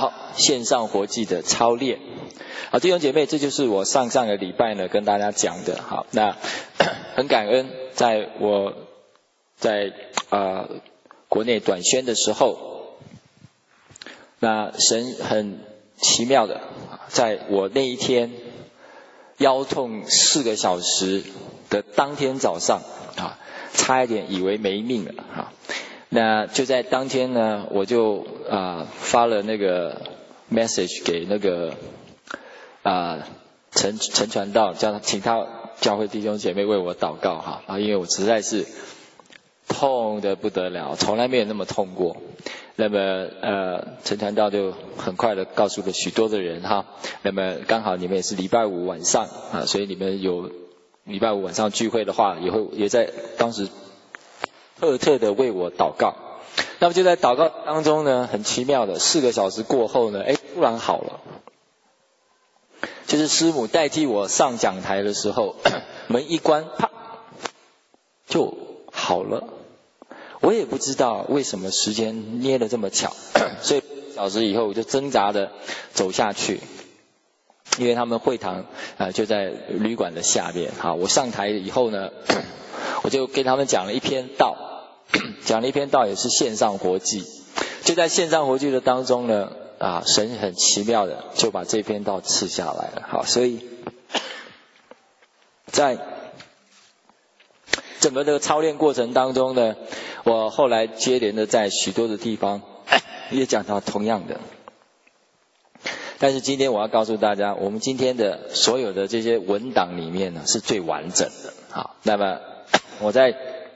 好，线上活祭的操练。好，弟兄姐妹，这就是我上个礼拜呢跟大家讲的。好，那很感恩，在我在国内短宣的时候，那神很奇妙的，在我那一天腰痛4个小时的当天早上啊，差一点以为没命了啊。那就在当天呢，我就发了那个 message 给那个陈传道，请他教会弟兄姐妹为我祷告哈啊，因为我实在是痛得不得了，从来没有那么痛过。那么陈传道就很快的告诉了许多的人哈。那么刚好你们也是礼拜五晚上啊，所以你们有礼拜五晚上聚会的话，也在当时特的为我祷告。那么就在祷告当中呢，很奇妙的4个小时过后呢，突然好了。就是师母代替我上讲台的时候，门一关，啪，就好了。我也不知道为什么时间捏得这么巧，所以1小时以后我就挣扎的走下去，因为他们会堂就在旅馆的下面。好，我上台以后呢，我就跟他们讲了一篇道，也是线上活祭。就在线上活祭的当中呢，神很奇妙的就把这篇道赐下来了。好，所以在整个的操练过程当中呢，我后来接连的在许多的地方也讲到同样的。但是今天我要告诉大家，我们今天的所有的这些文档里面呢，是最完整的。好，那么我在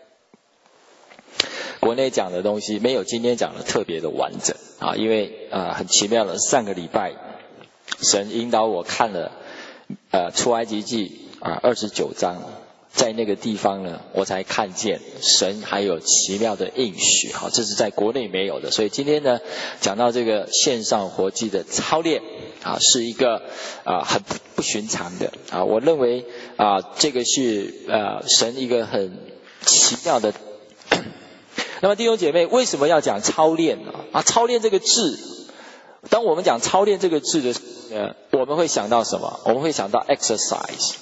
国内讲的东西没有今天讲的特别的完整啊，因为很奇妙的，上个礼拜神引导我看了出埃及记29章，在那个地方呢，我才看见神还有奇妙的应许。好，这是在国内没有的。所以今天呢，讲到这个线上活祭的操练是一个很不寻常的我认为这个是神一个很奇妙的。那么弟兄姐妹，为什么要讲操练呢？操练这个字，当我们讲操练这个字的时候，我们会想到什么？我们会想到 exercise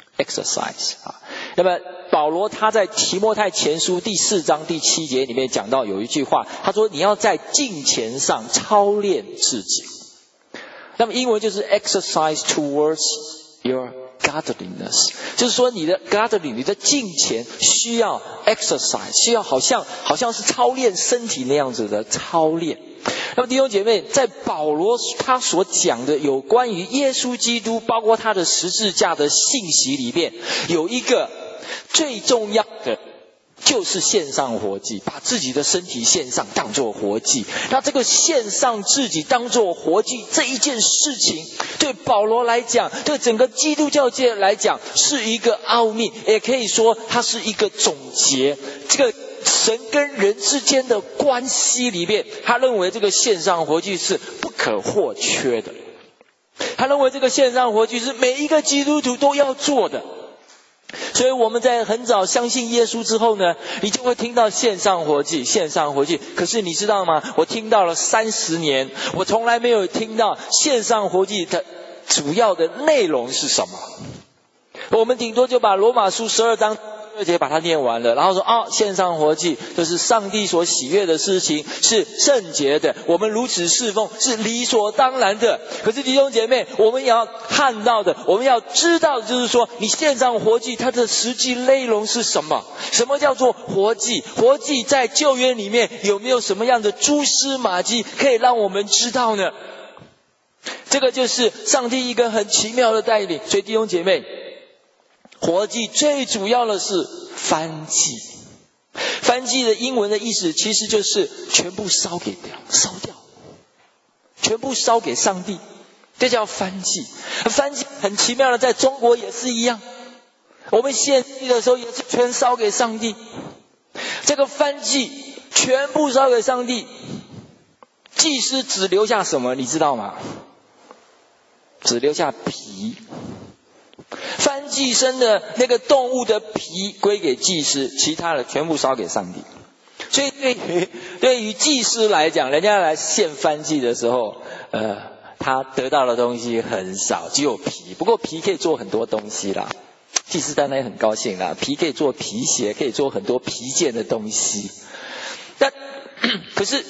那么保罗他在提摩太前书第4章第7节里面讲到有一句话，他说你要在敬虔上操练自己。那么英文就是 exercise towards your godliness， 就是说你的 godliness， 你的敬虔需要 exercise， 需要好像是操练身体那样子的操练。那么弟兄姐妹，在保罗他所讲的有关于耶稣基督包括他的十字架的信息里面，有一个最重要的就是献上活祭，把自己的身体献上当作活祭。那这个献上自己当作活祭这一件事情，对保罗来讲，对整个基督教界来讲是一个奥秘，也可以说它是一个总结。这个神跟人之间的关系里面，他认为这个献上活祭是不可或缺的。他认为这个献上活祭是每一个基督徒都要做的。所以我们在很早相信耶稣之后呢，你就会听到线上活祭。可是你知道吗？我听到了30年，我从来没有听到线上活祭的主要的内容是什么。我们顶多就把罗马书12章2节把它念完了，然后说线上活祭就是上帝所喜悦的事情，是圣洁的，我们如此侍奉是理所当然的。可是弟兄姐妹，我们也要看到的，我们要知道的就是说，你线上活祭它的实际内容是什么？什么叫做活祭？活祭在旧约里面有没有什么样的蛛丝马迹可以让我们知道呢？这个就是上帝一个很奇妙的带领。所以弟兄姐妹，活祭最主要的是燔祭。燔祭的英文的意思其实就是全部烧掉，全部烧给上帝，这叫燔祭。燔祭很奇妙的，在中国也是一样，我们献祭的时候也是全烧给上帝。这个燔祭全部烧给上帝，祭司只留下什么你知道吗？只留下皮。燔祭牲的那个动物的皮归给祭司，其他的全部烧给上帝。 所以对于祭司来讲，人家来献燔祭的时候，他得到的东西很少，只有皮。不过皮可以做很多东西啦，祭司当然也很高兴啦，皮可以做皮鞋，可以做很多皮件的东西。但可是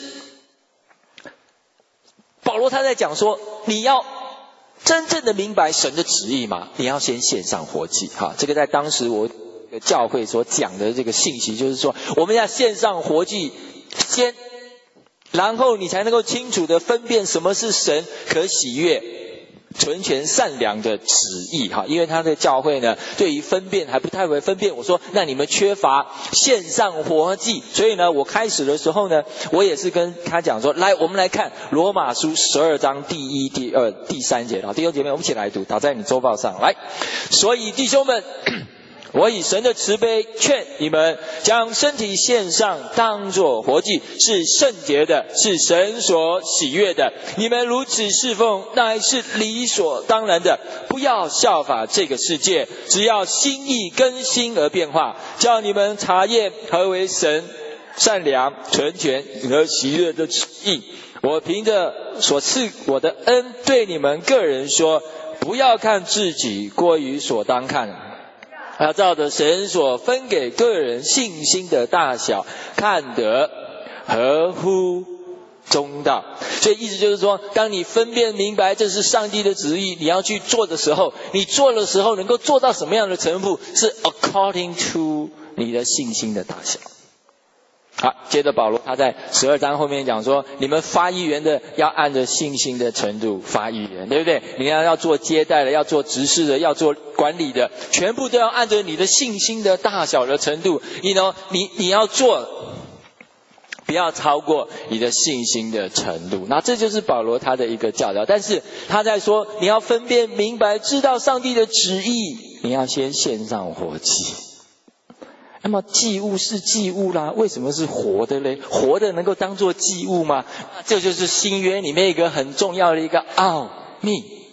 保罗他在讲说，你要真正的明白神的旨意嘛，你要先献上活祭。哈，这个在当时我教会所讲的这个信息，就是说我们要献上活祭先，然后你才能够清楚的分辨什么是神可喜悦、纯全善良的旨意。哈，因为他的教会呢，对于分辨还不太会分辨。我说，那你们缺乏献上活祭，所以呢，我开始的时候呢，我也是跟他讲说，来，我们来看罗马书12章第1、第2、第3节。弟兄姐妹，我们一起来读，打在你周报上来。所以弟兄们，我以神的慈悲劝你们，将身体献上，当作活祭，是圣洁的，是神所喜悦的。你们如此侍奉，乃是理所当然的。不要效法这个世界，只要心意更新而变化，叫你们查验何为神善良、纯全和喜悦的旨意。我凭着所赐我的恩，对你们个人说，不要看自己过于所当看，要照着神所分给个人信心的大小，看得合乎中道。所以意思就是说，当你分辨明白这是上帝的旨意，你要去做的时候，你做的时候能够做到什么样的程度，是 according to 你的信心的大小。好，接着保罗他在12章后面讲说，你们发议员的要按着信心的程度发议员，对不对？你要做接待的，要做执事的，要做管理的，全部都要按着你的信心的大小的程度，你要做，不要超过你的信心的程度。那这就是保罗他的一个教导。但是他在说，你要分辨明白，知道上帝的旨意，你要先献上活祭。那么祭物是祭物啦，为什么是活的嘞？活的能够当作祭物吗？这就是新约里面一个很重要的一个奥秘。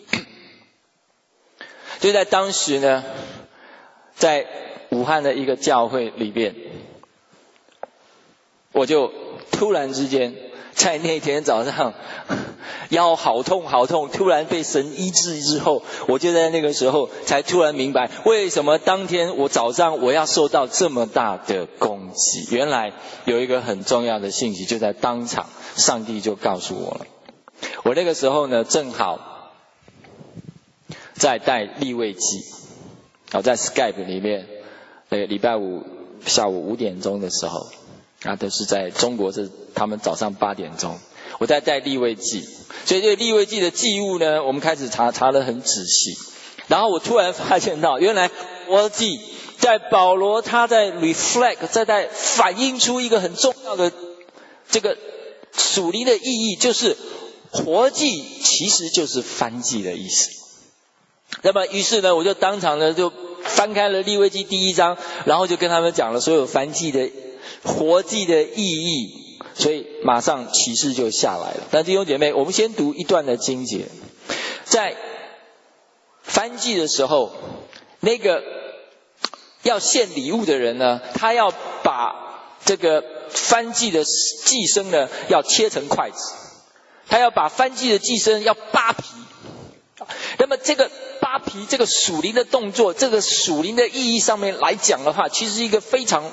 就在当时呢，在武汉的一个教会里边，我就突然之间在那天早上腰好痛好痛，突然被神医治之后，我就在那个时候才突然明白，为什么当天我早上我要受到这么大的攻击。原来有一个很重要的信息，就在当场上帝就告诉我了。我那个时候呢，正好在带利未记，在 Skype 里面，礼拜五下午5点钟的时候，都是在中国是他们早上8点钟，我在带利未记，所以这个利未记的记物呢，我们开始查得很仔细。然后我突然发现到，原来活祭在保罗他在 reflect， 在反映出一个很重要的这个属灵的意义，就是活祭其实就是燔祭的意思。那么于是呢，我就当场呢就翻开了利未记第1章，然后就跟他们讲了所有燔祭的活祭的意义，所以马上启示就下来了。但弟兄姐妹，我们先读一段的经节。在燔祭的时候，那个要献礼物的人呢，他要把这个燔祭的祭牲呢要切成筷子，他要把燔祭的祭牲要扒皮。那么这个扒皮，这个属灵的动作，这个属灵的意义上面来讲的话，其实是一个非常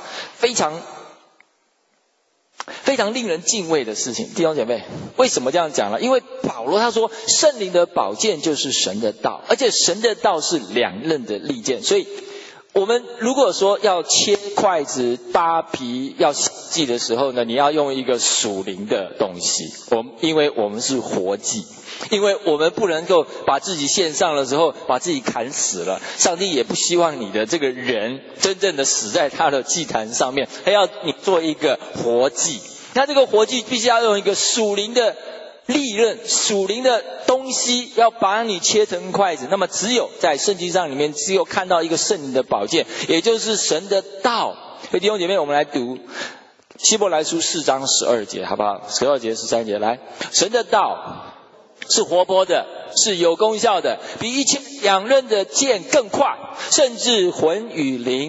令人敬畏的事情。弟兄姐妹，为什么这样讲呢？因为保罗他说，圣灵的宝剑就是神的道，而且神的道是两刃的利剑。所以我们如果说要切筷子、扒皮、要祭的时候呢，你要用一个属灵的东西。因为我们是活祭，因为我们不能够把自己献上了之后把自己砍死了，上帝也不希望你的这个人真正的死在他的祭坛上面，他要你做一个活祭。那这个活祭必须要用一个属灵的利刃，属灵的东西，要把你切成筷子。那么只有在圣经上里面，只有看到一个圣灵的宝剑，也就是神的道。所以弟兄姐妹，我们来读希伯来书4章12节，好不好？12节13节，来，神的道是活泼的，是有功效的，比一切两刃的剑更快，甚至魂与灵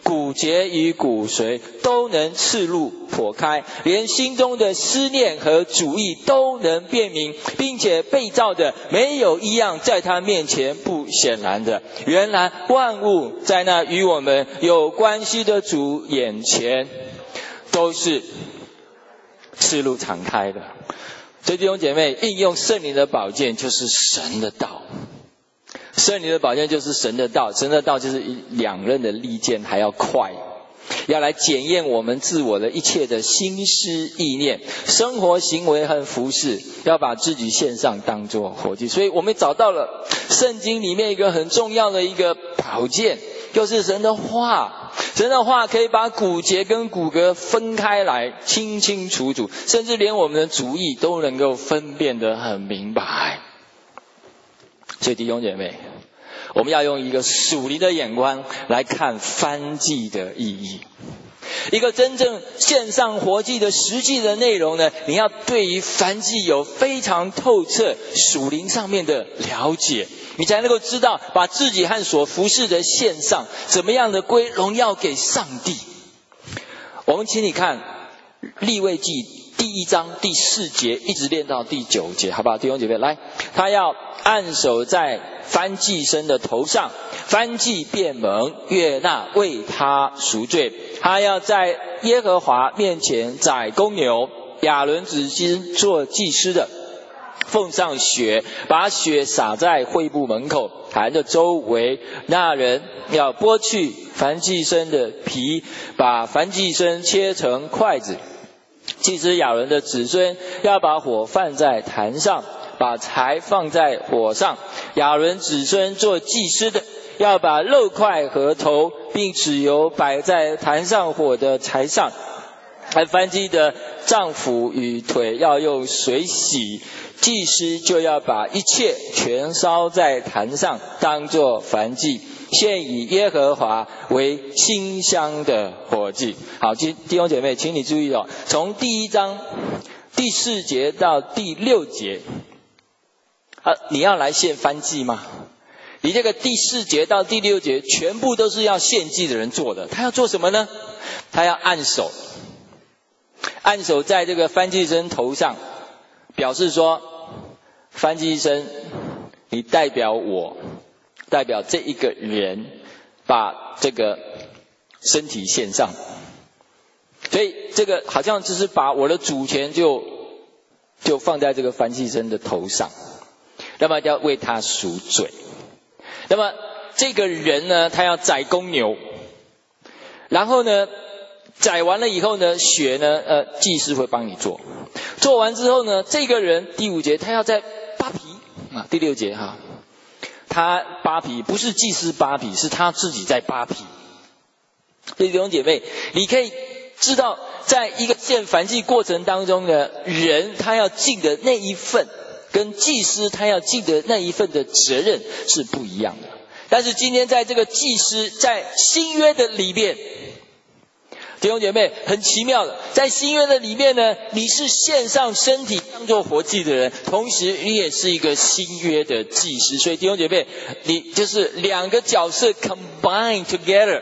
骨节与骨髓都能刺入剖开，连心中的思念和主意都能辨明，并且被造的没有一样在他面前不显然的。原来万物在那与我们有关系的主眼前都是赤露敞开的。所以弟兄姐妹，应用圣灵的宝剑就是神的道。圣灵的宝剑就是神的道，神的道就是两刃的利剑还要快，要来检验我们自我的一切的心思意念、生活行为和服事，要把自己献上当作活祭。所以我们找到了圣经里面一个很重要的一个宝剑，就是神的话。神的话可以把骨节跟骨骼分开来，清清楚楚，甚至连我们的主意都能够分辨得很明白。所以弟兄姐妹，我们要用一个属灵的眼光来看燔祭的意义。一个真正献上活祭的实际的内容呢，你要对于燔祭有非常透彻属灵上面的了解，你才能够知道把自己和所服侍的献上，怎么样的归荣耀给上帝。我们请你看利未记第1章第4节一直练到第9节，好不好？弟兄姐妹，来，他要按手在燔祭牲的头上，燔祭便蒙悦纳，为他赎罪。他要在耶和华面前宰公牛，亚伦子孙做祭司的，奉上血，把血洒在会幕门口坛的周围。那人要剥去燔祭牲的皮，把燔祭牲切成筷子。祭司亚伦的子孙要把火放在坛上，把柴放在火上。亚伦子孙做祭司的，要把肉块和头并脂油摆在坛上火的柴上。燔祭的脏腑与腿要用水洗，祭司就要把一切全烧在坛上，当作燔祭，献以耶和华为馨香的火祭。好，弟兄姐妹，请你注意哦，从第1章第4节到第6节，你要来献燔祭吗？你这个第4节到第6节全部都是要献祭的人做的。他要做什么呢？他要按手，按手在这个燔祭牲头上，表示说，燔祭牲，你代表我，代表这一个人，把这个身体献上。所以这个好像就是把我的主权就放在这个燔祭牲的头上，那么要为他赎罪。那么这个人呢，他要宰公牛，然后呢宰完了以后呢，血呢祭司会帮你做，做完之后呢，这个人第5节他要再扒皮啊，第6节哈，他扒皮不是祭司扒皮，是他自己在扒皮。所以弟兄姐妹，你可以知道，在一个献燔祭过程当中呢，人他要尽的那一份，跟祭司他要尽的那一份的责任是不一样的。但是今天在这个祭司在新约的里面，弟兄姐妹，很奇妙的，在新约的里面呢，你是献上身体当作活祭的人，同时你也是一个新约的祭司。所以弟兄姐妹，你就是两个角色 combine together，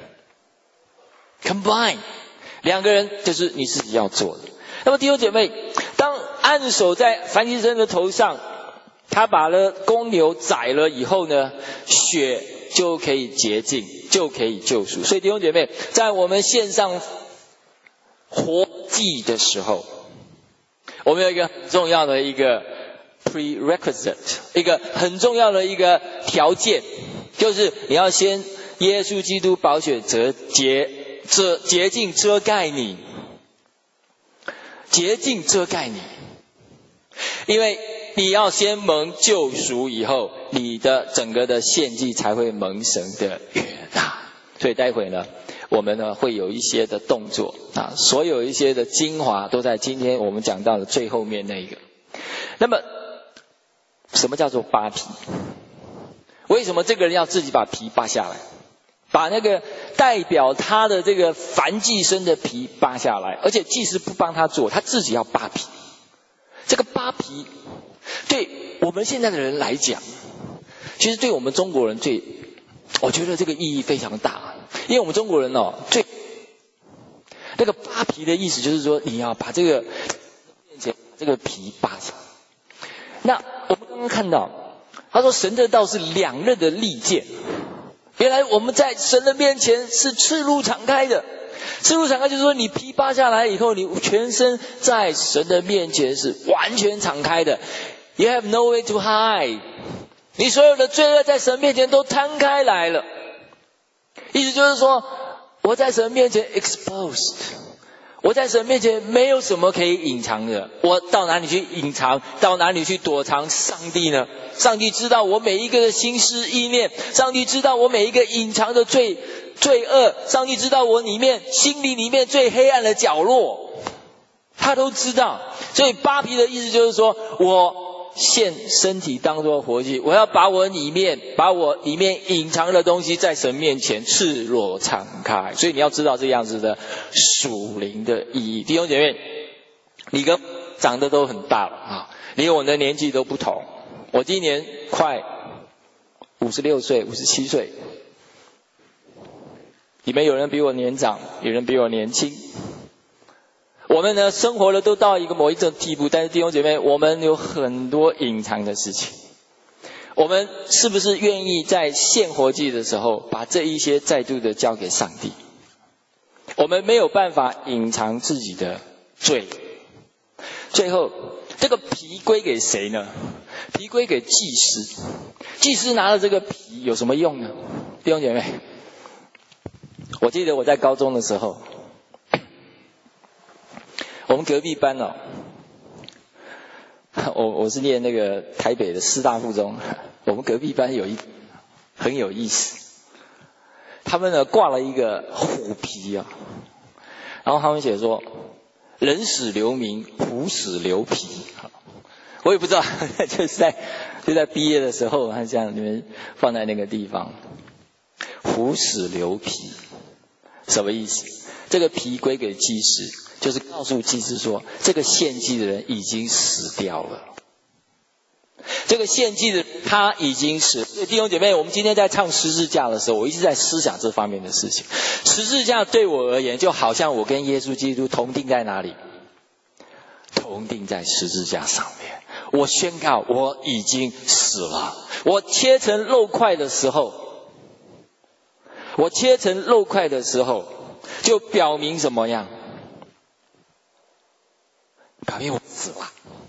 combine， 两个人就是你自己要做的。那么弟兄姐妹，当按手在燔祭牲的头上，他把了公牛宰了以后呢，血就可以洁净，就可以救赎。所以弟兄姐妹，在我们献上活祭的时候，我们有一个很重要的一个 prerequisite， 一个很重要的一个条件，就是你要先耶稣基督宝血洁净遮盖你，洁净遮盖你，因为你要先蒙救赎以后，你的整个的献祭才会蒙神的悦纳。所以待会呢，我们呢会有一些的动作啊，所有一些的精华都在今天我们讲到的最后面那一个。那么什么叫做扒皮？为什么这个人要自己把皮扒下来，把那个代表他的这个燔祭牲的皮扒下来，而且祭司不帮他做，他自己要扒皮。这个扒皮对我们现在的人来讲，其实对我们中国人我觉得这个意义非常大。 因为我们中国人最那个扒皮的意思就是说，你要把这个面前这个皮扒下来。那我们刚刚看到，他说神的道是两刃的利剑。原来我们在神的面前是赤露敞开的。赤露敞开就是说，你皮扒下来以后，你全身在神的面前是完全敞开的。You have no way to hide。你所有的罪恶在神面前都摊开来了。意思就是说，我在神面前 exposed。我在神面前没有什么可以隐藏的，我到哪里去隐藏，到哪里去躲藏上帝呢？上帝知道我每一个的心思意念，上帝知道我每一个隐藏的罪恶，上帝知道我心里里面最黑暗的角落，他都知道。所以扒皮的意思就是说，我献身体当作活祭，我要把我里面隐藏的东西在神面前赤裸敞开。所以你要知道这样子的属灵的意义。弟兄姐妹，你跟长得都很大了啊，你我的年纪都不同。我今年快56岁、57岁，你们有人比我年长，有人比我年轻。我们呢，生活了都到某一种地步，但是弟兄姐妹，我们有很多隐藏的事情。我们是不是愿意在献活祭的时候，把这一些再度的交给上帝？我们没有办法隐藏自己的罪。最后，这个皮归给谁呢？皮归给祭司。祭司拿了这个皮有什么用呢？弟兄姐妹，我记得我在高中的时候，我们隔壁班我是念那个台北的师大附中，我们隔壁班有一很有意思，他们呢挂了一个虎皮啊，然后他们写说人死留名，虎死留皮。我也不知道，就在毕业的时候，他这样你们放在那个地方，虎死留皮，什么意思？这个皮归给祭司，就是告诉祭司说，这个献祭的人已经死掉了。这个献祭的人他已经死。所以弟兄姐妹，我们今天在唱十字架的时候，我一直在思想这方面的事情。十字架对我而言，就好像我跟耶稣基督同定在哪里？同定在十字架上面。我宣告我已经死了。我切成肉块的时候，就表明什么样？表明我死了。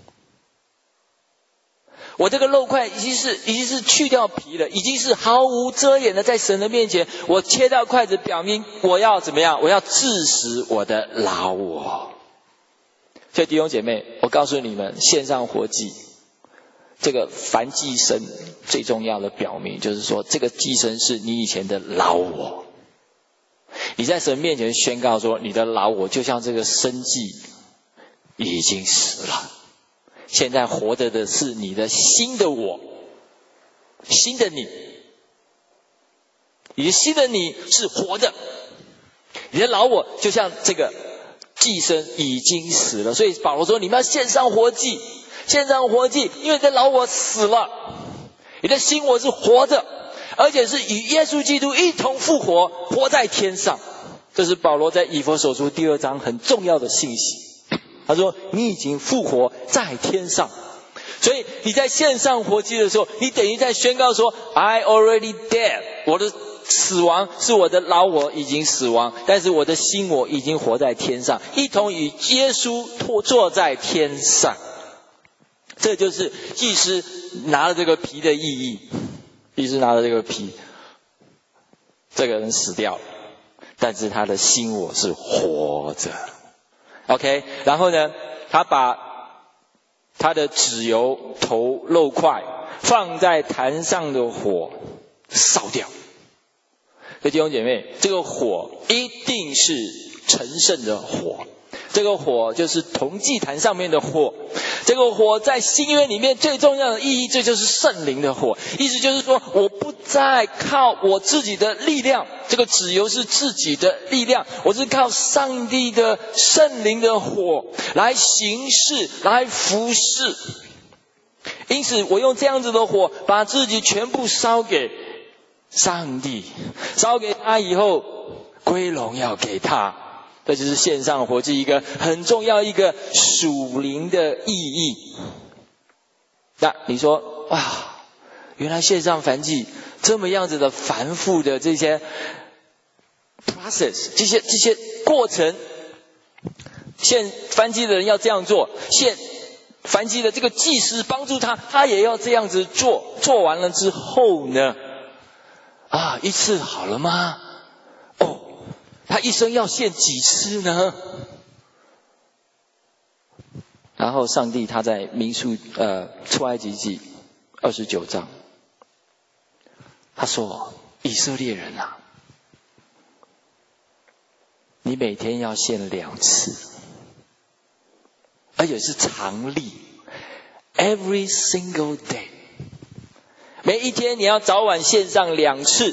我这个肉块已经是去掉皮了，已经是毫无遮掩的在神的面前，我切掉筷子，表明我要怎么样？我要致死我的老我。所以弟兄姐妹，我告诉你们，献上活祭，这个凡祭牲最重要的表明，就是说这个祭牲是你以前的老我。你在神面前宣告说，你的老我就像这个生祭已经死了，现在活着的是你的新的我，新的你。你的新的你是活的，你的老我就像这个祭牲已经死了。所以保罗说，你们要献上活祭，献上活祭，因为你的老我死了，你的新我是活着，而且是与耶稣基督一同复活，活在天上。这是保罗在以弗所书第2章很重要的信息。他说，你已经复活在天上。所以你在献上活祭的时候，你等于在宣告说 I already dead， 我的死亡是我的老我已经死亡，但是我的新我已经活在天上，一同与耶稣坐在天上。这就是祭司拿了这个皮的意义。祭司拿了这个皮，这个人死掉了，但是他的新我是活着。OK， 然后呢，他把他的脂油头肉块放在坛上的火烧掉。所以弟兄姐妹，这个火一定是成圣的火，这个火就是铜祭坛上面的火。这个火在新约里面最重要的意义，这就是圣灵的火。意思就是说，我不再靠我自己的力量，这个脂油是自己的力量，我是靠上帝的圣灵的火来行事，来服侍。因此我用这样子的火把自己全部烧给上帝，烧给他以后， 归荣耀给他。这就是献上活祭一个很重要一个属灵的意义。那你说哇，原来献上燔祭这么样子的繁复的这些 process， 这些过程，献燔祭的人要这样做，献燔祭的这个祭司帮助他，他也要这样子做。做完了之后呢，一次好了吗？他一生要献几次呢？然后上帝他在出埃及记29章，他说以色列人啊，你每天要献2次，而且是常例 ，every single day， 每一天你要早晚献上2次。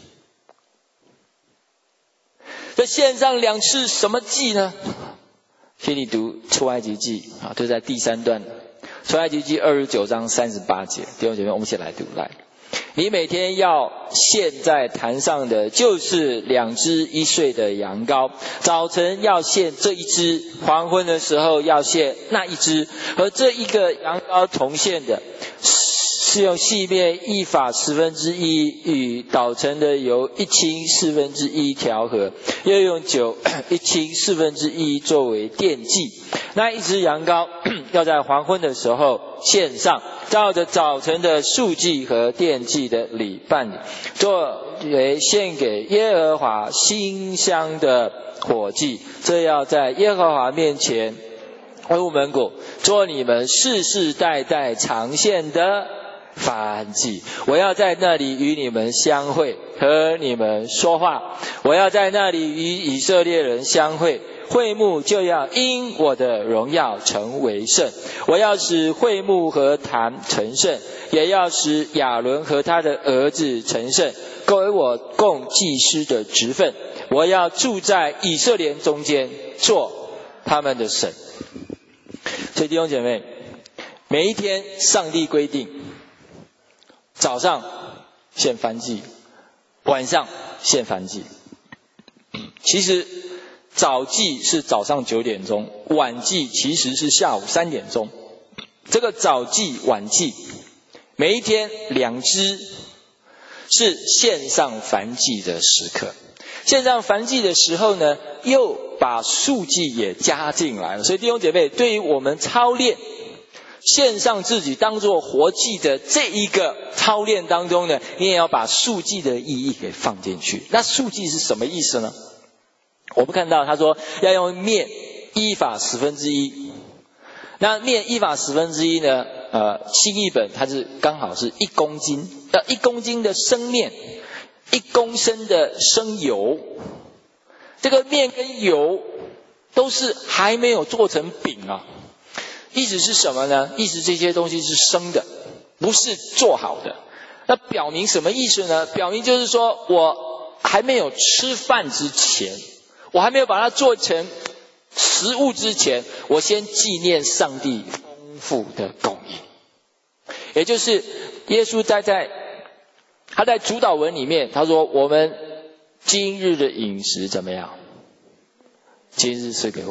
这献上2次什么祭呢？请你读出埃及记就在第3段，出埃及记29章38节，弟兄姐妹，我们一起来读。来，你每天要献在坛上的就是2只1岁的羊羔，早晨要献这1只，黄昏的时候要献那1只，和这一个羊羔同献的是用细面1法1/4与捣成的油1倾1/4调和，又用酒1倾1/4作为奠祭。那1只羊羔要在黄昏的时候献上，照着早晨的素祭和奠祭的礼办理，作为献给耶和华馨香的火祭。这要在耶和华面前为我们做你们世世代代常献的燔祭。我要在那里与你们相会，和你们说话。我要在那里与以色列人相会，会幕就要因我的荣耀成为圣。我要使会幕和坛成圣，也要使亚伦和他的儿子成圣，给我供祭司的职分。我要住在以色列中间，做他们的神。所以弟兄姐妹，每一天上帝规定早上献燔祭，晚上献燔祭。其实早祭是早上9点钟，晚祭其实是下午3点钟。这个早祭晚祭每一天2只是献上燔祭的时刻。献上燔祭的时候呢，又把素祭也加进来了。所以弟兄姐妹，对于我们操练献上自己当作活祭的这一个操练当中呢，你也要把素祭的意义给放进去。那素祭是什么意思呢？我们看到他说要用面1法1/4。那面1法1/4呢，新译本它是刚好是1公斤，1公斤的生面，1公升的生油。这个面跟油都是还没有做成饼啊。意思是什么呢？意思这些东西是生的，不是做好的。那表明什么意思呢？表明就是说我还没有吃饭之前，我还没有把它做成食物之前，我先纪念上帝丰富的供应。也就是耶稣他在主祷文里面他说，我们今日的饮食怎么样？今日赐给我。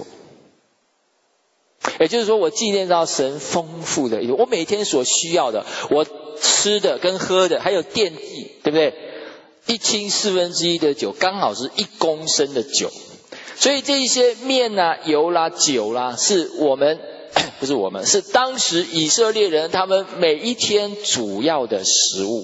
也就是说，我纪念到神丰富的，我每天所需要的，我吃的跟喝的，还有奠祭，对不对？1倾1/4的酒，刚好是1公升的酒。所以这些面啦、油啦、酒啦，是是当时以色列人他们每一天主要的食物。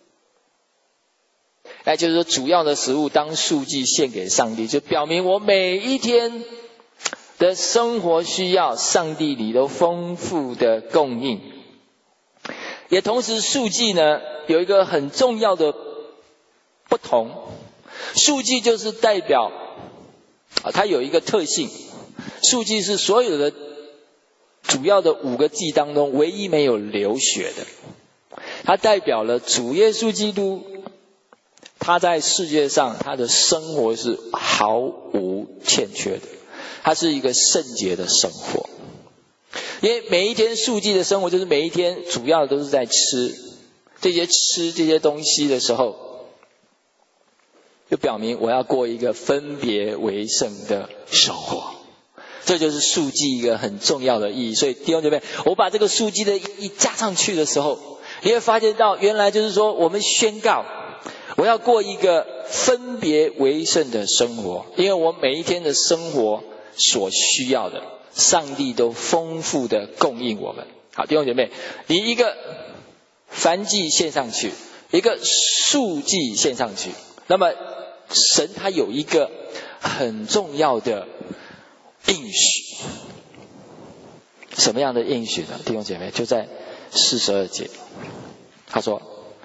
那就是说，主要的食物当素祭献给上帝，就表明我每一天的生活需要，上帝里头丰富的供应。也同时素祭呢有一个很重要的不同，素祭就是代表它有一个特性，素祭是所有的主要的5个祭当中唯一没有流血的。它代表了主耶稣基督，他在世界上他的生活是毫无欠缺的，他是一个圣洁的生活。因为每一天素祭的生活，就是每一天主要都是在吃这些东西的时候， 就表明我要过一个分别为圣的生活。这就是数记一个很重要的意义。所以弟兄姐妹，我把这个数记的意义加上去的时候，你会发现到原来就是说我们宣告我要过一个分别为圣的生活，因为我每一天的生活所需要的上帝都丰富的供应我们。好，弟兄姐妹，你一个燔祭献上去，一个数祭献上去，那么神他有一个很重要的应许。什么样的应许呢？弟兄姐妹，就在42节，他说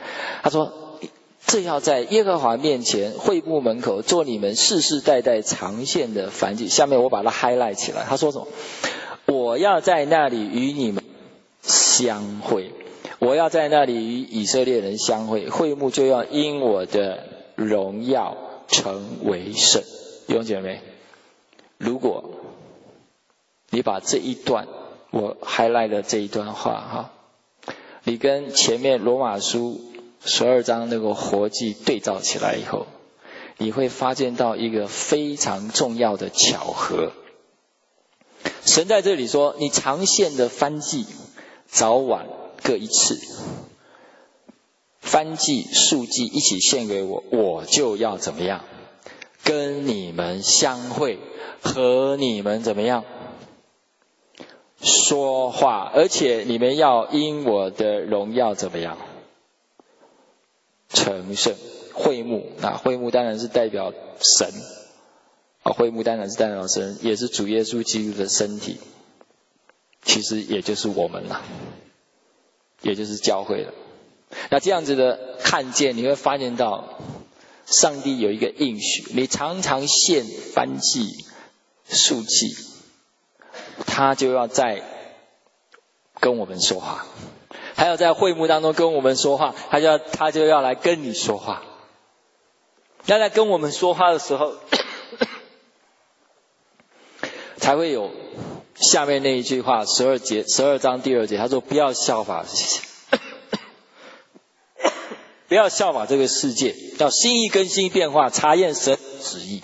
这要在耶和华面前会幕门口做你们世世代代常献的燔祭。下面我把它 highlight 起来，他说什么？我要在那里与你们相会，我要在那里与以色列人相会，会幕就要因我的荣耀成为圣。弟兄姐妹，如果你把这一段我 highlight 的这一段话你跟前面罗马书12章那个活祭对照起来以后，你会发现到一个非常重要的巧合。神在这里说，你常献的燔祭早晚各一次，燔祭素祭一起献给我，我就要怎么样？跟你们相会，和你们怎么样？说话，而且你们要因我的荣耀怎么样？成圣。会幕，会幕当然是代表神，会幕当然是代表神，也是主耶稣基督的身体，其实也就是我们啦，也就是教会了。那这样子的看见，你会发现到上帝有一个应许，你常常献燔祭素祭，他就要在跟我们说话，他要在会幕当中跟我们说话，他就要来跟你说话。那在跟我们说话的时候才会有下面那一句话，12章第2节，他说不要效法不要效法这个世界，要心意更新变化，查验神旨意。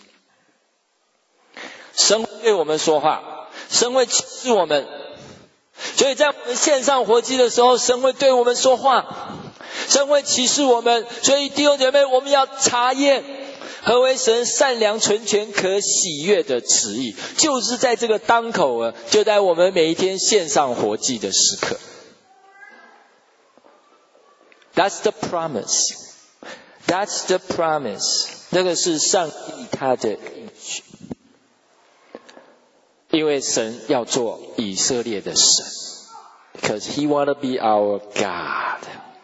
神会对我们说话，神会启示我们，所以在我们献上活祭的时候，神会对我们说话，神会启示我们。所以弟兄姐妹，我们要查验何为神善良纯全可喜悦的旨意，就是在这个当口就在我们每一天献上活祭的时刻。That's the promise. That's the promise. 那个是上帝他的应许。因为神要做以色列的神 ，because He want to be our God。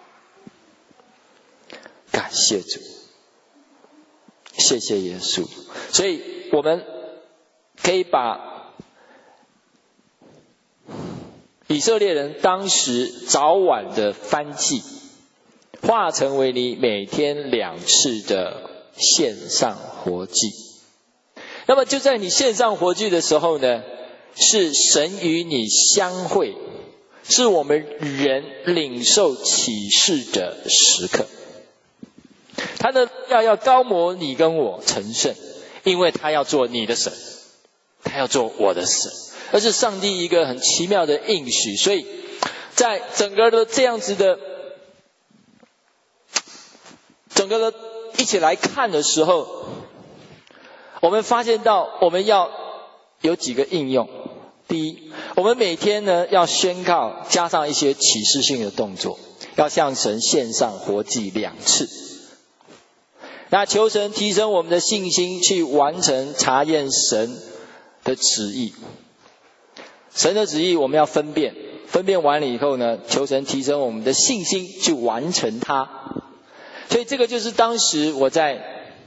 感谢主，谢谢耶稣。所以我们可以把以色列人当时早晚的燔祭化成为你每天2次的献上活祭。那么就在你献上活祭的时候呢，是神与你相会，是我们人领受启示的时刻。他的要高摩你跟我成圣，因为他要做你的神，他要做我的神，而是上帝一个很奇妙的应许。所以在整个的这样子的一起来看的时候，我们发现到我们要有几个应用。第一，我们每天呢要宣告，加上一些启示性的动作，要向神献上活祭2次。那求神提升我们的信心，去完成查验神的旨意。神的旨意我们要分辨完了以后呢，求神提升我们的信心，去完成它。所以这个就是当时我在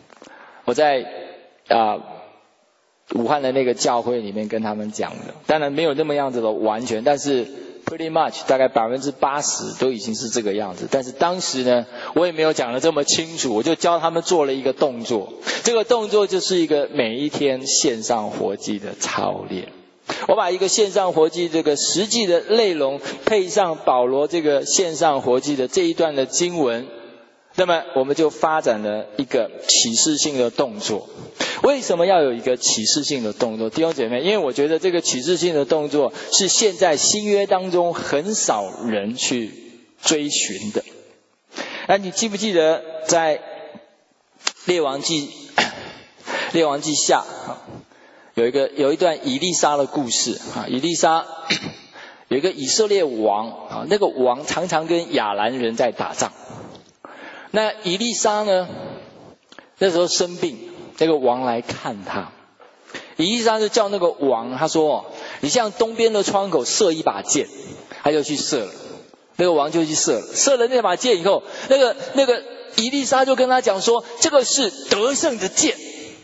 武汉的那个教会里面跟他们讲的，当然没有那么样子的完全，但是 pretty much 大概80%都已经是这个样子。但是当时呢，我也没有讲得这么清楚，我就教他们做了一个动作，这个动作就是一个每一天献上活祭的操练。我把一个献上活祭这个实际的内容配上保罗这个献上活祭的这一段的经文， 那么我们就发展了一个启示性的动作。为什么要有一个启示性的动作？弟兄姐妹，因为我觉得这个启示性的动作是现在新约当中很少人去追寻的。你记不记得在列王记下有一段以利沙的故事啊？以利沙有一个以色列王啊，那个王常常跟亚兰人在打仗。那以利沙呢，那时候生病，那个王来看他，以利沙就叫那个王，他说：“你向东边的窗口射一把箭。”他就去射了，那个王就去射了，射了那把箭以后，那个以利沙就跟他讲说：“这个是得胜的箭。”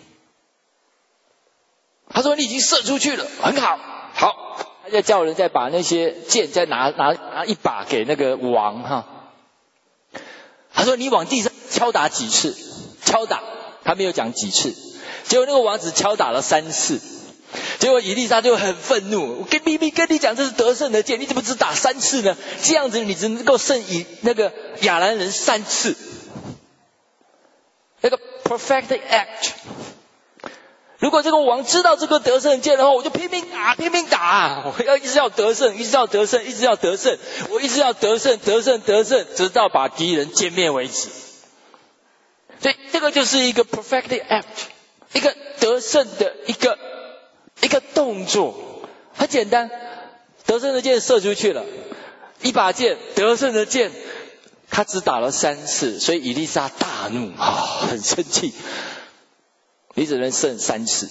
他说：“你已经射出去了，很好，好。”他就叫人再把那些箭再拿一把给那个王哈。他说：“你往地上敲打几次？”敲打，他没有讲几次。结果那个王只敲打了3次。结果以利沙就很愤怒：“我明明跟你讲这是得胜的箭，你怎么只打3次呢？这样子你只能够胜那个亚兰人3次。”那个 prophetic act。如果这个王知道这个得胜箭的话，我就拼命打，我要一直要得胜，一直要得胜，一直要得胜，我一直要得胜，直到把敌人歼灭为止。所以这个就是一个 prophetic act， 一个得胜的一个动作，很简单。得胜的箭射出去了，一把箭，得胜的箭，他只打了3次，所以以利沙大怒很生气。你只能胜3次，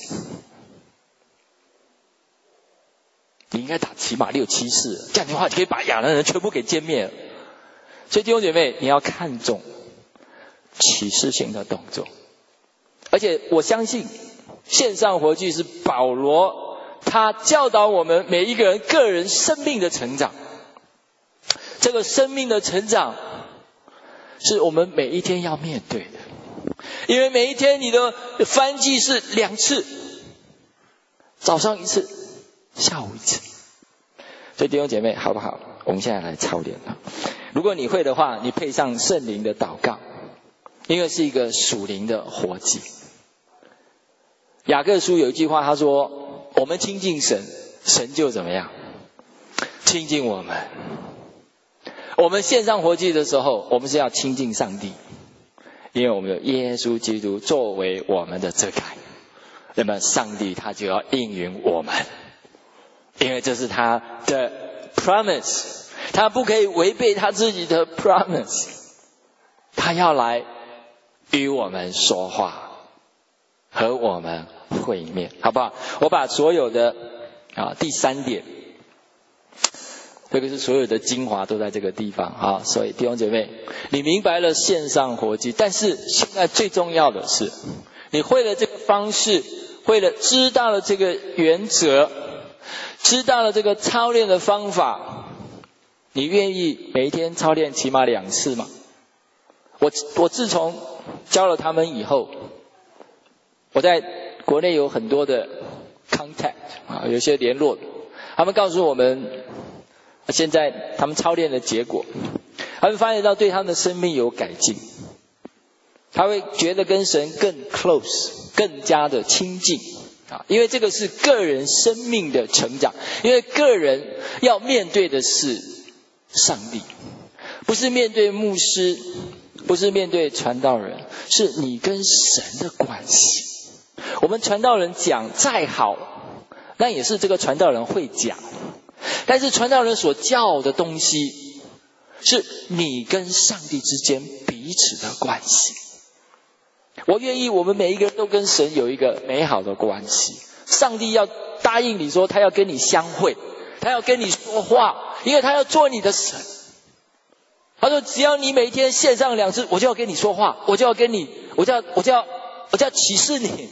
你应该打起码6、7次，这样的话你可以把亚兰人全部给歼灭了。所以弟兄姐妹，你要看重启示性的动作。而且我相信线上活祭是保罗他教导我们每一个人个人生命的成长。这个生命的成长是我们每一天要面对的。因为每一天你的燔祭是2次，早上1次，下午1次。所以弟兄姐妹好不好？我们现在来操练了。如果你会的话，你配上圣灵的祷告，因为是一个属灵的活祭。雅各书有一句话，他说：“我们亲近神，神就怎么样？亲近我们。”我们献上活祭的时候，我们是要亲近上帝。因为我们有耶稣基督作为我们的遮盖，那么上帝他就要应允我们，因为这是他的 promise， 他不可以违背他自己的 promise， 他要来与我们说话，和我们会面，好不好？我把所有的第3点，这个是所有的精华都在这个地方啊！所以弟兄姐妹，你明白了线上活祭，但是现在最重要的是，你会了这个方式，会了知道了这个原则，知道了这个操练的方法，你愿意每一天操练起码2次吗？我自从教了他们以后，我在国内有很多的 contact 有些联络，他们告诉我们。现在他们操练的结果，他们发现到对他们的生命有改进，他会觉得跟神更 close， 更加的亲近因为这个是个人生命的成长，因为个人要面对的是上帝，不是面对牧师，不是面对传道人，是你跟神的关系。我们传道人讲再好，那也是这个传道人会讲。但是传道人所教的东西，是你跟上帝之间彼此的关系。我愿意我们每一个人都跟神有一个美好的关系。上帝要答应你说他要跟你相会，他要跟你说话，因为他要做你的神。他说只要你每一天献上2次，我就要跟你说话，我就要跟你，我就要启示你。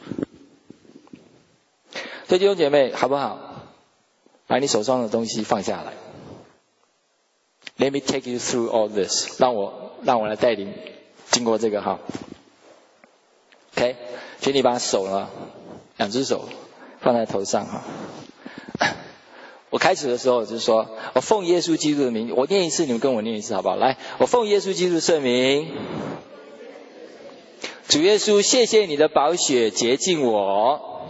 所以弟兄姐妹好不好？把你手上的东西放下来。Let me take you through all this， 让我来带领经过这个哈。OK， 请你把手呢，2只手放在头上哈。 我开始的时候就是说，我奉耶稣基督的名，我念一次，你们跟我念一次好不好？来，我奉耶稣基督圣名，主耶稣，谢谢你的宝血洁净我，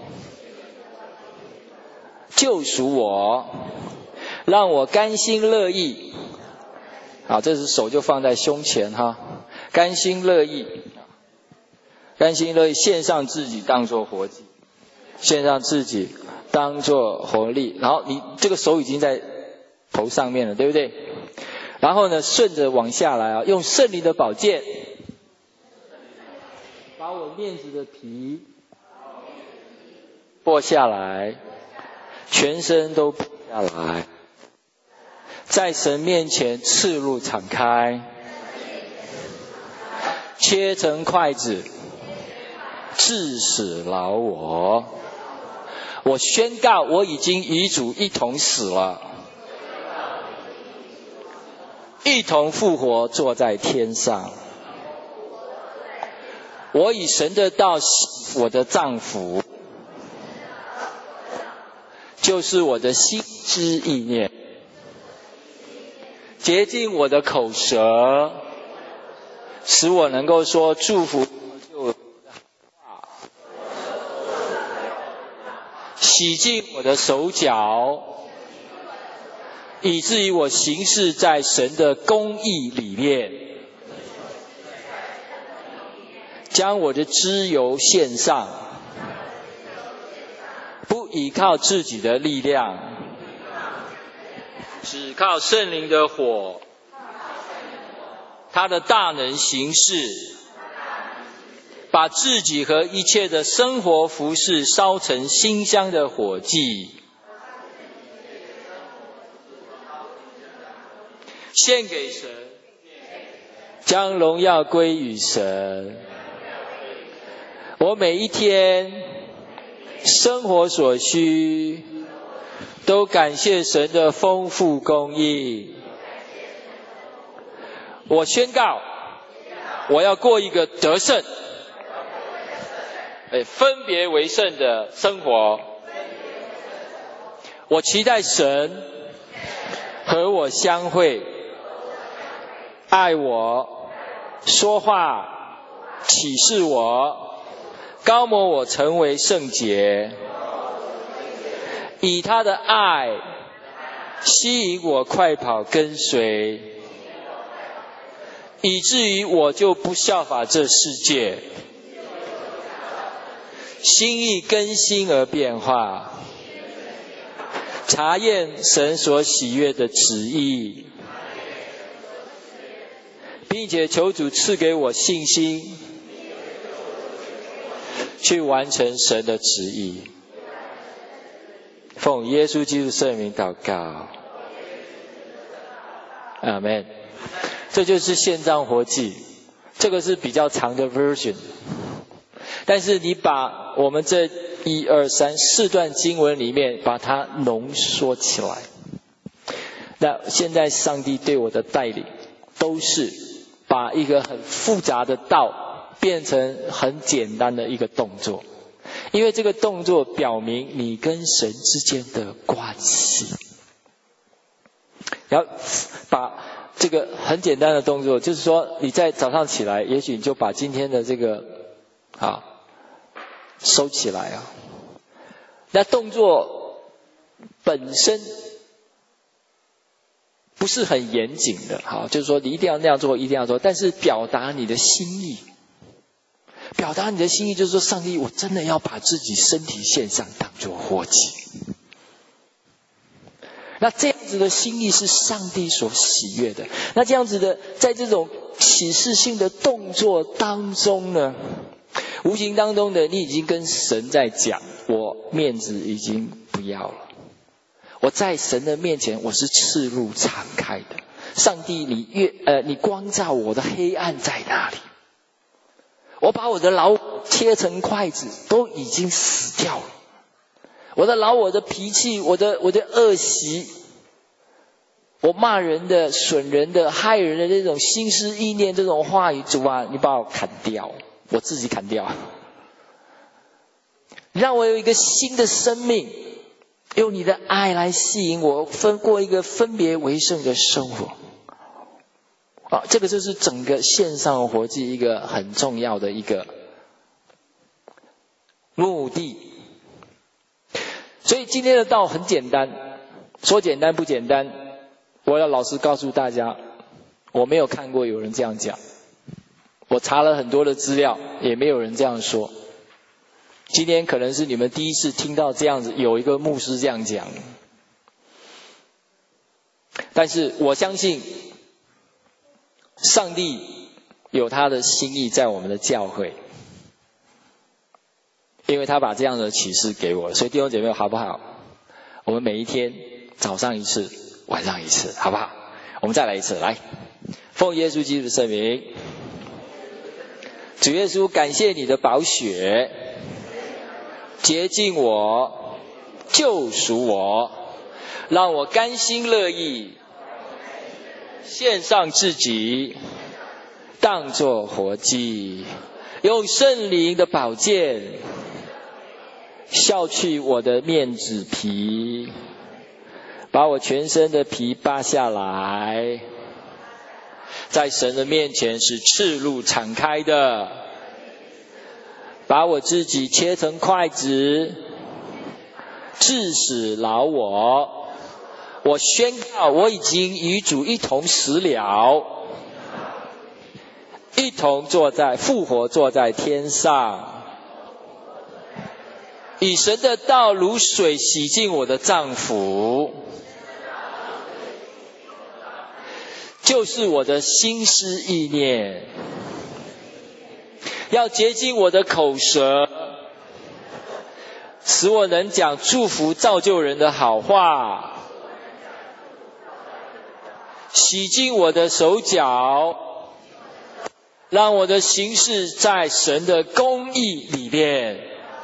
救赎我，让我甘心乐意。好，这只手就放在胸前哈，甘心乐意，甘心乐意献上自己当作活祭，献上自己当作活祭。然后你这个手已经在头上面了，对不对？然后呢，顺着往下来啊，用圣灵的宝剑，把我面子的皮剥下来，全身都剥下来，在神面前赤露敞开，切成筷子，致死劳我。我宣告，我已经与主一同死了，一同复活，坐在天上。我以神的道洗我的脏腑，就是我的心知意念，洁净我的口舌，使我能够说祝福就话，洗净我的手脚，以至于我行事在神的公义里面，将我的脂油献上，不依靠自己的力量，只靠圣灵的火，他的大能行事，把自己和一切的生活服事烧成馨香的火祭，献给神，将荣耀归于神。我每一天生活所需，都感谢神的丰富供应。我宣告，我要过一个得胜、分别为圣的生活。我期待神和我相会，爱我，说话，启示我，高摩我成为圣洁，以他的爱吸引我快跑跟随，以至于我就不效法这世界，心意更新而变化，查验神所喜悦的旨意，并且求主赐给我信心，去完成神的旨意。奉耶稣基督圣名祷告，阿们。这就是献上活祭，这个是比较长的 version， 但是你把我们这1、2、3、4段经文里面把它浓缩起来。那现在上帝对我的带领都是把一个很复杂的道变成很简单的一个动作，因为这个动作表明你跟神之间的关系。然后把这个很简单的动作，就是说你在早上起来，也许你就把今天的这个收起来啊。那动作本身不是很严谨的，就是说你一定要那样做，一定要做，但是表达你的心意。表达你的心意就是说，上帝，我真的要把自己身体献上当作活祭。那这样子的心意是上帝所喜悦的。那这样子的，在这种启示性的动作当中呢，无形当中的你已经跟神在讲，我面子已经不要了，我在神的面前我是赤露敞开的。上帝，你光照我的黑暗在哪里？我把我的老我切成筷子，都已经死掉了。我的老我的脾气，我的恶习，我骂人的、损人的、害人的这种心思意念，这种话语，主啊，你把我砍掉，我自己砍掉，让我有一个新的生命， 用你的爱来吸引我，过一个分别为圣的生活。这个就是整个线上活祭一个很重要的一个目的。所以今天的道很简单，说简单不简单，我要老实告诉大家，我没有看过有人这样讲，我查了很多的资料，也没有人这样说。今天可能是你们第一次听到这样子，有一个牧师这样讲。但是我相信上帝有他的心意在我们的教会，因为他把这样的启示给我，所以弟兄姐妹好不好？我们每一天早上一次，晚上一次，好不好？我们再来一次，来，奉耶稣基督的圣名，主耶稣，感谢你的宝血洁净我，救赎我，让我甘心乐意献上自己，当作活祭，用圣灵的宝剑削去我的面子皮，把我全身的皮扒下来，在神的面前是赤露敞开的，把我自己切成筷子，致死劳我。我宣告，我已经与主一同死了，一同复活坐在天上，以神的道如水洗净我的脏腑，就是我的心思意念，要洁净我的口舌，使我能讲祝福造就人的好话，洗净我的手脚，让我的行事在神的公义里面，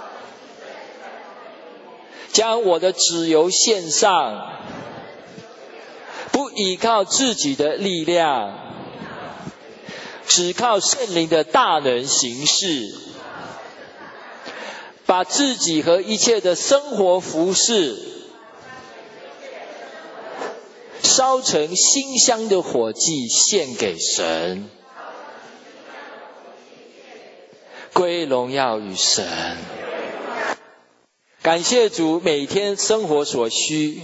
将我的脂油献上，不依靠自己的力量，只靠圣灵的大能行事，把自己和一切的生活服事烧成馨香的火祭献给神，归荣耀于神。感谢主，每天生活所需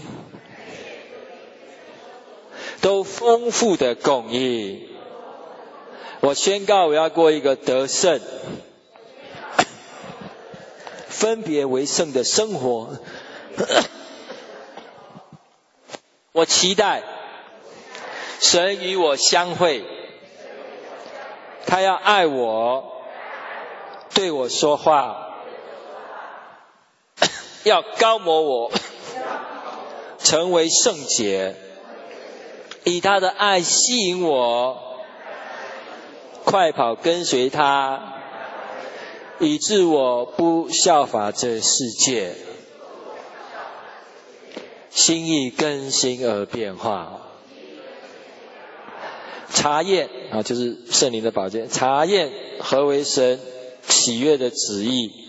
都丰富的供应。我宣告，我要过一个得胜、分别为圣的生活。我期待神与我相会，他要爱我，对我说话，要高摩我，成为圣洁，以他的爱吸引我，快跑跟随他，以致我不效法这世界，心意更新而变化。查验就是圣灵的宝剑，查验何为神喜悦的旨意。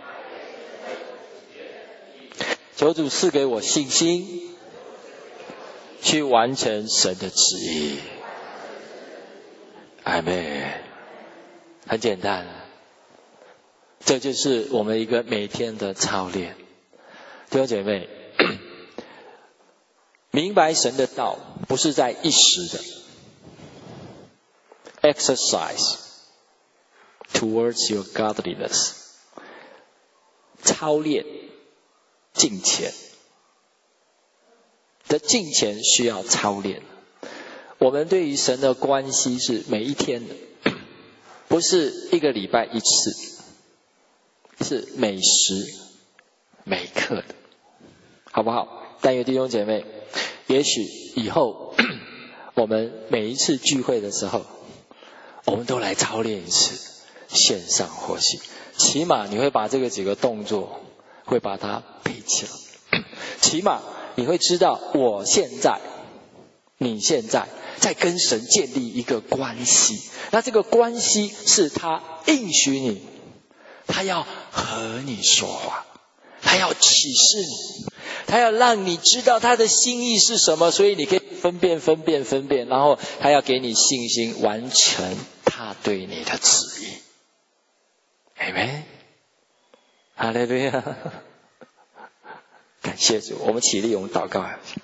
求主赐给我信心，去完成神的旨意。阿们。很简单，这就是我们一个每天的操练。弟兄姐妹，明白神的道不是在一时的 exercise towards your godliness， 操练敬虔的敬虔需要操练。我们对于神的关系是每一天的，不是一个礼拜一次，是每时每刻的，好不好？但愿弟兄姐妹，也许以后我们每一次聚会的时候，我们都来操练一次线上活习，起码你会把这个几个动作会把它背起来，起码你会知道你现在在跟神建立一个关系，那这个关系是他应许你，他要和你说话，他要启示你， 他要让你知道他的心意是什么，所以你可以分辨，然后他要给你信心，完成他对你的旨意。阿们，哈利路亚！感谢主，我们起立，我们祷告。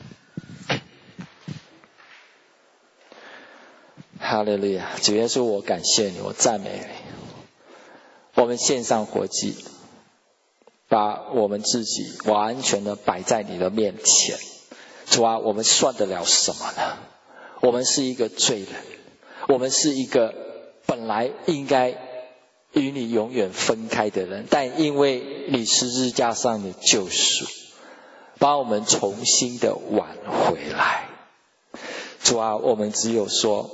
哈利路亚！主耶稣，我感谢你，我赞美你。我们献上活祭，把我们自己完全的摆在你的面前。主啊，我们算得了什么呢？我们是一个罪人，我们是一个本来应该与你永远分开的人，但因为你十字架上的救赎，把我们重新的挽回来。主啊，我们只有说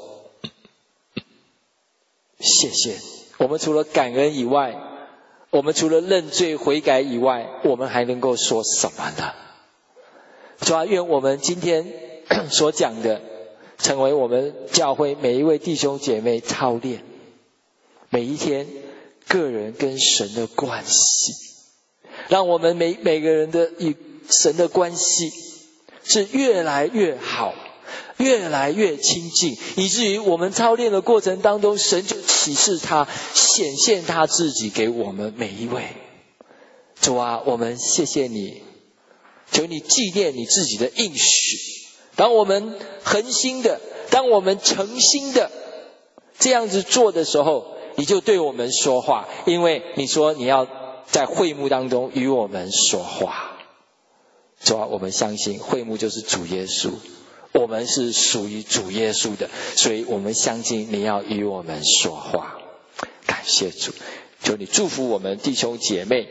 谢谢。我们除了感恩以外，我们除了认罪悔改以外，我们还能够说什么呢？主啊，愿我们今天所讲的成为我们教会每一位弟兄姐妹操练每一天个人跟神的关系，让我们每个人的与神的关系是越来越好，越来越亲近，以至于我们操练的过程当中，神就启示他，显现他自己给我们每一位。主啊，我们谢谢你，求你纪念你自己的应许。当我们恒心的，当我们诚心的这样子做的时候，你就对我们说话，因为你说你要在会幕当中与我们说话。主啊，我们相信会幕就是主耶稣，我们是属于主耶稣的，所以我们相信你要与我们说话。感谢主，求你祝福我们弟兄姐妹，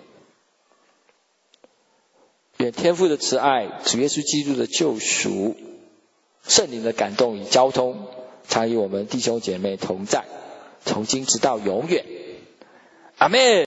愿天父的慈爱、主耶稣基督的救赎、圣灵的感动与交通，常与我们弟兄姐妹同在，从今直到永远。阿们。